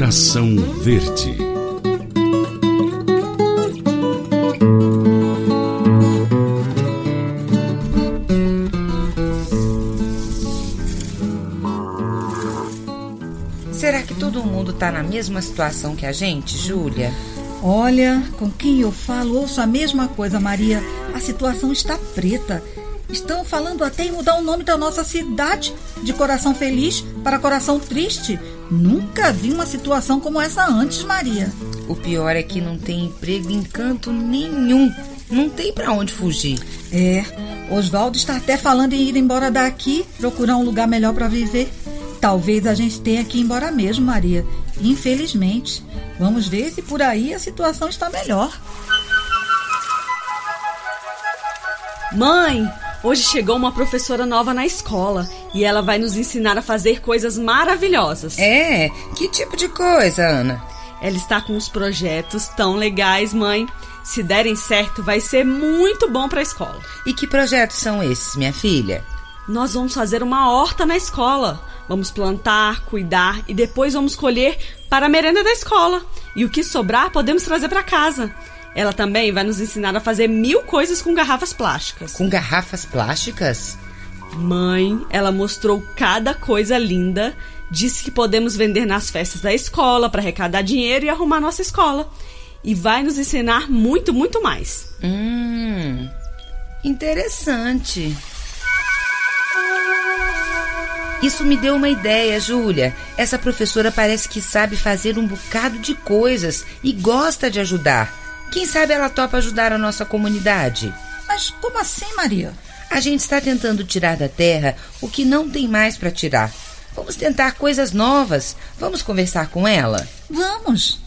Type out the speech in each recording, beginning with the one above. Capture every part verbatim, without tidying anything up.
Geração Verde. Será que todo mundo tá na mesma situação que a gente, Júlia? Olha, com quem eu falo, ouço a mesma coisa, Maria. A situação está preta. Estão falando até em mudar o nome da nossa cidade, de Coração Feliz para Coração Triste. Nunca vi uma situação como essa antes, Maria. O pior é que não tem emprego em canto nenhum. Não tem pra onde fugir. É, Oswaldo está até falando em ir embora daqui, procurar um lugar melhor para viver. Talvez a gente tenha que ir embora mesmo, Maria. Infelizmente. Vamos ver se por aí a situação está melhor. Mãe, hoje chegou uma professora nova na escola e ela vai nos ensinar a fazer coisas maravilhosas. É? Que tipo de coisa, Ana? Ela está com uns projetos tão legais, mãe. Se derem certo, vai ser muito bom para a escola. E que projetos são esses, minha filha? Nós vamos fazer uma horta na escola. Vamos plantar, cuidar e depois vamos colher para a merenda da escola. E o que sobrar podemos trazer para casa. Ela também vai nos ensinar a fazer mil coisas com garrafas plásticas. Com garrafas plásticas? Mãe, ela mostrou cada coisa linda. Disse que podemos vender nas festas da escola para arrecadar dinheiro e arrumar nossa escola. E vai nos ensinar muito, muito mais. Hum, interessante. Isso me deu uma ideia, Júlia. Essa professora parece que sabe fazer um bocado de coisas e gosta de ajudar. Quem sabe ela topa ajudar a nossa comunidade? Mas como assim, Maria? A gente está tentando tirar da terra o que não tem mais para tirar. Vamos tentar coisas novas. Vamos conversar com ela? Vamos.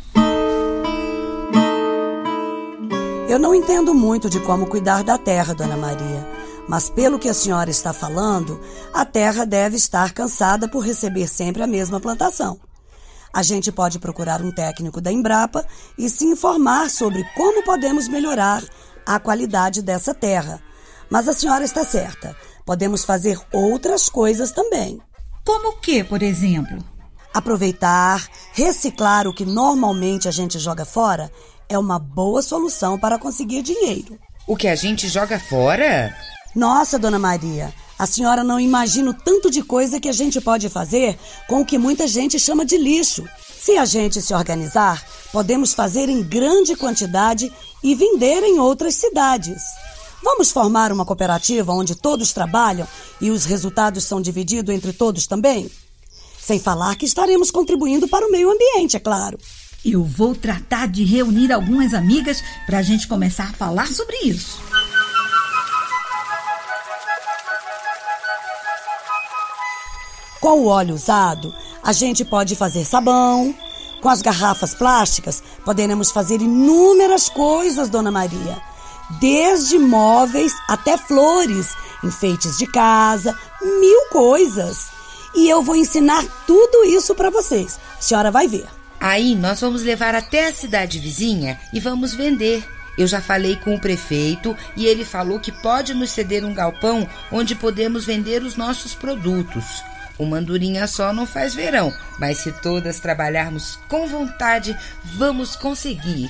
Eu não entendo muito de como cuidar da terra, Dona Maria. Mas pelo que a senhora está falando, a terra deve estar cansada por receber sempre a mesma plantação. A gente pode procurar um técnico da Embrapa e se informar sobre como podemos melhorar a qualidade dessa terra. Mas a senhora está certa, podemos fazer outras coisas também. Como o que, por exemplo? Aproveitar, reciclar o que normalmente a gente joga fora é uma boa solução para conseguir dinheiro. O que a gente joga fora? Nossa, Dona Maria, a senhora não imagina o tanto de coisa que a gente pode fazer com o que muita gente chama de lixo. Se a gente se organizar, podemos fazer em grande quantidade e vender em outras cidades. Vamos formar uma cooperativa onde todos trabalham e os resultados são divididos entre todos também? Sem falar que estaremos contribuindo para o meio ambiente, é claro. Eu vou tratar de reunir algumas amigas para a gente começar a falar sobre isso. Com o óleo usado, a gente pode fazer sabão. Com as garrafas plásticas, poderemos fazer inúmeras coisas, Dona Maria. Desde móveis até flores, enfeites de casa, mil coisas. E eu vou ensinar tudo isso para vocês. A senhora vai ver. Aí nós vamos levar até a cidade vizinha e vamos vender. Eu já falei com o prefeito e ele falou que pode nos ceder um galpão onde podemos vender os nossos produtos. Uma andorinha só não faz verão, mas se todas trabalharmos com vontade, vamos conseguir.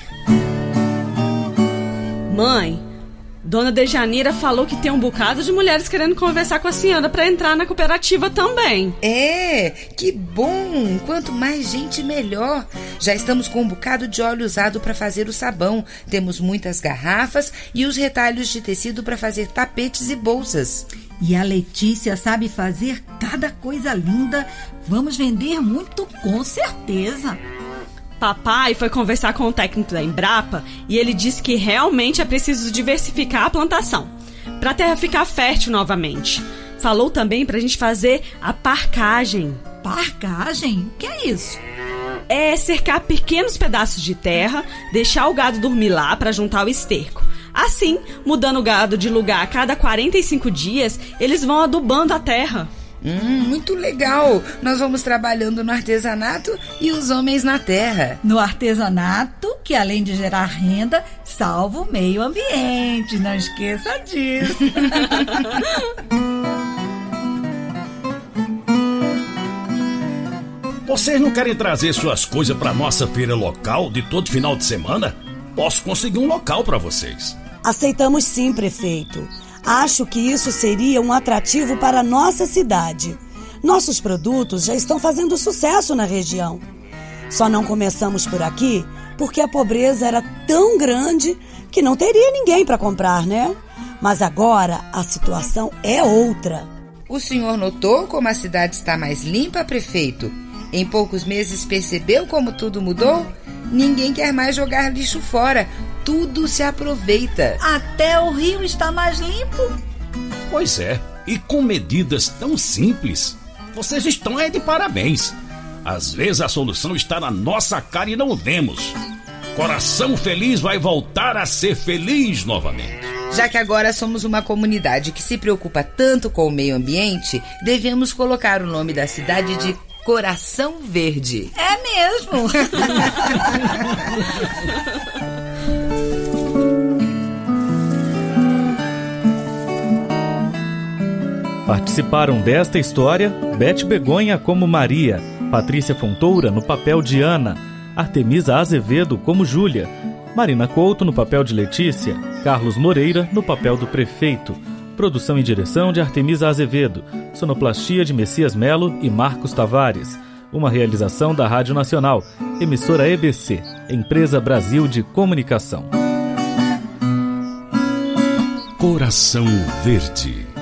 Mãe, Dona Dejanira falou que tem um bocado de mulheres querendo conversar com a senhora para entrar na cooperativa também. É, que bom! Quanto mais gente, melhor. Já estamos com um bocado de óleo usado para fazer o sabão. Temos muitas garrafas e os retalhos de tecido para fazer tapetes e bolsas. E a Letícia sabe fazer cada coisa linda. Vamos vender muito, com certeza. Papai foi conversar com o técnico da Embrapa e ele disse que realmente é preciso diversificar a plantação para a terra ficar fértil novamente. Falou também para a gente fazer a parcagem. Parcagem? O que é isso? É cercar pequenos pedaços de terra, deixar o gado dormir lá para juntar o esterco. Assim, mudando o gado de lugar a cada quarenta e cinco dias, eles vão adubando a terra. Hum, muito legal! Nós vamos trabalhando no artesanato e os homens na terra. No artesanato, que além de gerar renda, salva o meio ambiente. Não esqueça disso. Vocês não querem trazer suas coisas para nossa feira local de todo final de semana? Posso conseguir um local para vocês. Aceitamos sim, prefeito. Acho que isso seria um atrativo para a nossa cidade. Nossos produtos já estão fazendo sucesso na região. Só não começamos por aqui porque a pobreza era tão grande que não teria ninguém para comprar, né? Mas agora a situação é outra. O senhor notou como a cidade está mais limpa, prefeito? Em poucos meses percebeu como tudo mudou? Ninguém quer mais jogar lixo fora. Tudo se aproveita. Até o rio está mais limpo. Pois é, e com medidas tão simples. Vocês estão aí de parabéns. Às vezes a solução está na nossa cara e não vemos. Coração Feliz vai voltar a ser feliz novamente. Já que agora somos uma comunidade que se preocupa tanto com o meio ambiente, devemos colocar o nome da cidade de Coração Verde. É mesmo. Participaram desta história Beth Begonha como Maria, Patrícia Fontoura no papel de Ana, Artemisa Azevedo como Júlia, Marina Couto no papel de Letícia, Carlos Moreira no papel do prefeito. Produção e direção de Artemisa Azevedo, sonoplastia de Messias Melo e Marcos Tavares. Uma realização da Rádio Nacional, emissora E B C, Empresa Brasil de Comunicação. Coração Verde.